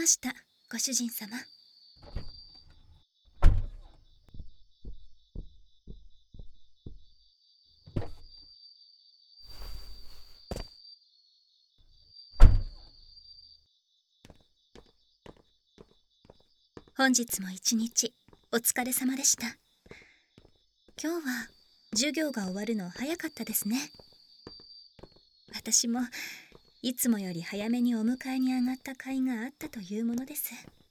ました、ご主人様。本日も一日お疲れ様でした。今日は授業が終わるの早かったですね。私もいつもより早めにお迎えに上がった甲斐があったというものです。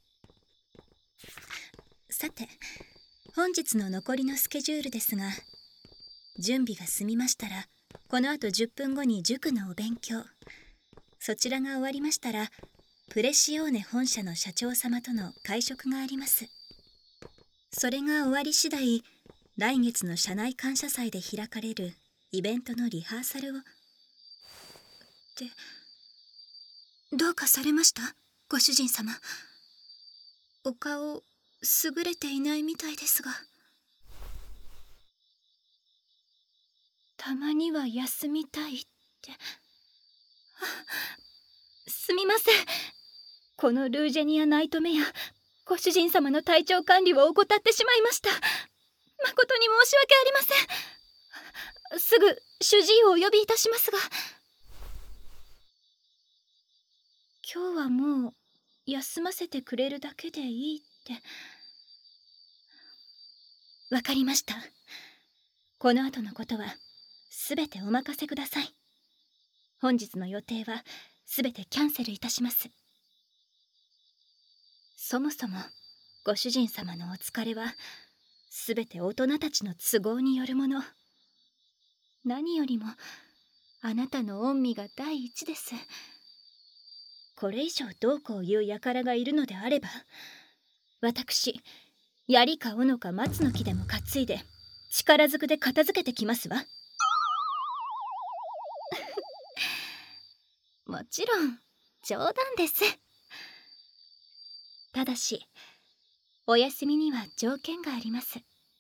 さて、本日の残りのスケジュールですが、準備が済みましたらこのあと10分後に塾のお勉強、そちらが終わりましたらプレシオーネ本社の社長様との会食があります。それが終わり次第、来月の社内感謝祭で開かれるイベントのリハーサルを。ってどうかされました、ご主人様。お顔優れていないみたいですが。たまには休みたいって。すみません、このルージェニアナイトメア、ご主人様の体調管理を怠ってしまいました。誠に申し訳ありません。すぐ主治医をお呼びいたしますが。今日はもう休ませてくれるだけでいいって。わかりました。この後のことはすべてお任せください。本日の予定はすべてキャンセルいたします。そもそもご主人様のお疲れはすべて大人たちの都合によるもの。何よりもあなたの御身が第一です。これ以上どうこう言う輩がいるのであれば、私槍か斧か松の木でも担いで力ずくで片付けてきますわ。もちろん冗談です。ただしお休みには条件があります。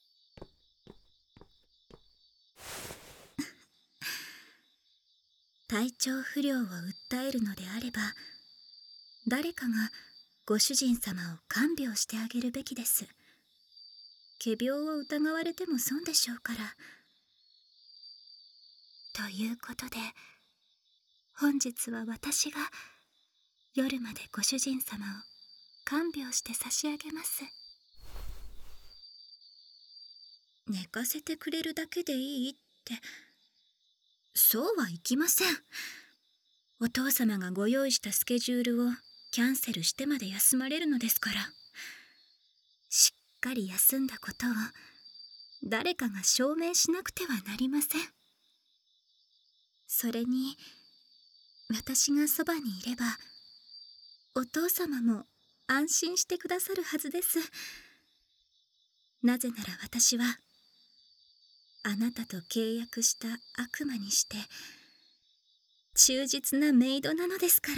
体調不良を訴えるのであれば、誰かがご主人様を看病してあげるべきです。仮病を疑われても損でしょうから。ということで、本日は私が夜までご主人様を看病して差し上げます。寝かせてくれるだけでいいって、そうはいきません。お父様がご用意したスケジュールをキャンセルしてまで休まれるのですから。しっかり休んだことを誰かが証明しなくてはなりません。それに私がそばにいればお父様も安心してくださるはずです。なぜなら私はあなたと契約した悪魔にして忠実なメイドなのですから。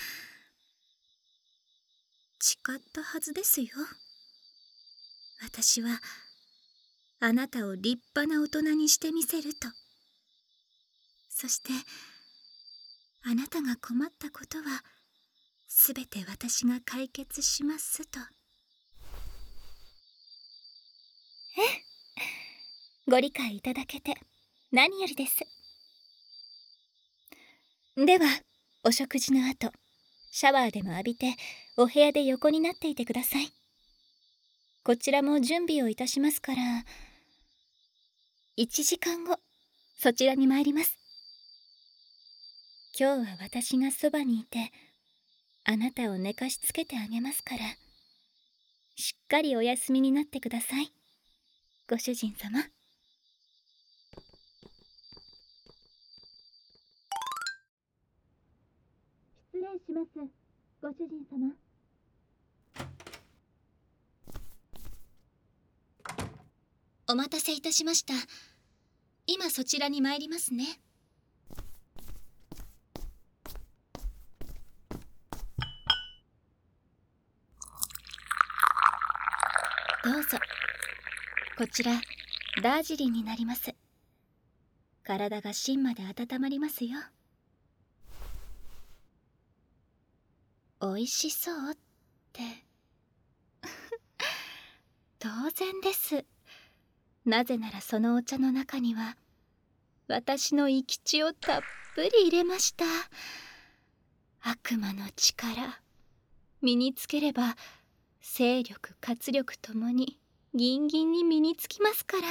誓ったはずですよ。私はあなたを立派な大人にしてみせると。そしてあなたが困ったことはすべて私が解決しますと。ご理解いただけて何よりです。ではお食事の後シャワーでも浴びてお部屋で横になっていてください。こちらも準備をいたしますから、1時間後そちらに参ります。今日は私がそばにいてあなたを寝かしつけてあげますから、しっかりお休みになってください、ご主人様。失礼します、ご主人様。お待たせいたしました。今そちらに参りますね。どうぞ。こちらダージリンになります。体が芯まで温まりますよ。おいしそうっ当然です。なぜならそのお茶の中には私の生き血をたっぷり入れました。悪魔の力、身につければ勢力活力ともにギンギンに身につきますから。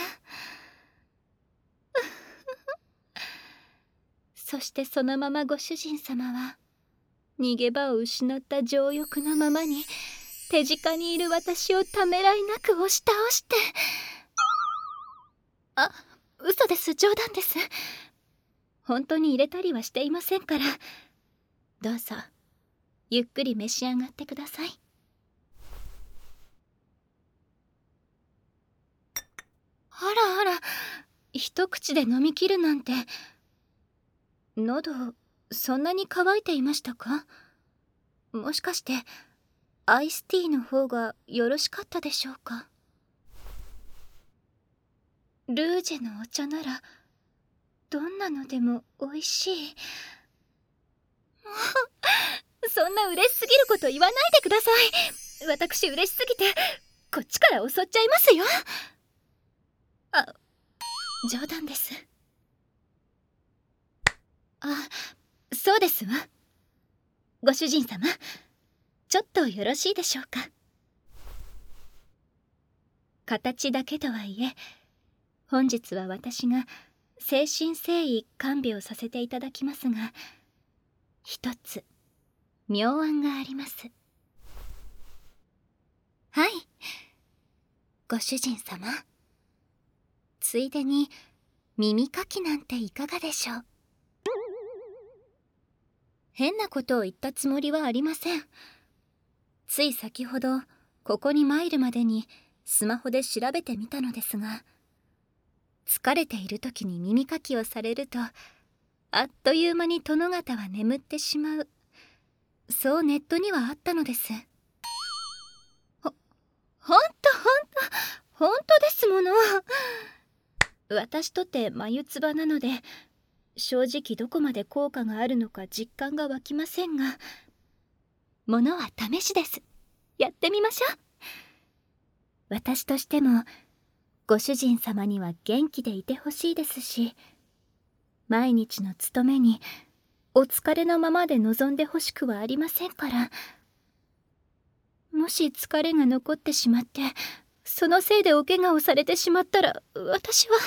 そしてそのままご主人様は逃げ場を失った情欲のままに手近にいる私をためらいなく押し倒して。嘘です、冗談です。本当に入れたりはしていませんから。どうぞゆっくり召し上がってください。あらあら、一口で飲み切るなんて。喉そんなに乾いていましたか？もしかしてアイスティーの方がよろしかったでしょうか？ルージェのお茶ならどんなのでも美味しい。もうそんな嬉しすぎること言わないでください。私嬉しすぎてこっちから襲っちゃいますよ。冗談です。そうですわ。ご主人様、ちょっとよろしいでしょうか。形だけとはいえ、本日は私が誠心誠意看病させていただきますが、一つ妙案があります。はい、ご主人様、ついでに耳かきなんていかがでしょう。変なことを言ったつもりはありません。つい先ほどここに参るまでにスマホで調べてみたのですが、疲れている時に耳かきをされるとあっという間に殿方は眠ってしまう、そうネットにはあったのです。ほんとですもの。私とて眉唾なので正直どこまで効果があるのか実感が湧きませんが、ものは試しです。やってみましょう。私としてもご主人様には元気でいてほしいですし、毎日の務めにお疲れのままで臨んでほしくはありませんから。もし疲れが残ってしまってそのせいでお怪我をされてしまったら、私は。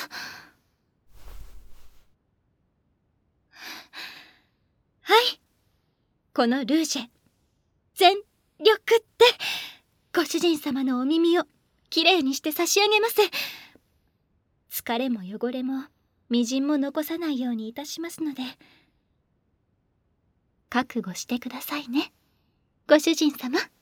はい、このルージェ全力でご主人様のお耳をきれいにして差し上げます。疲れも汚れもみじんも残さないようにいたしますので、覚悟してくださいね、ご主人様。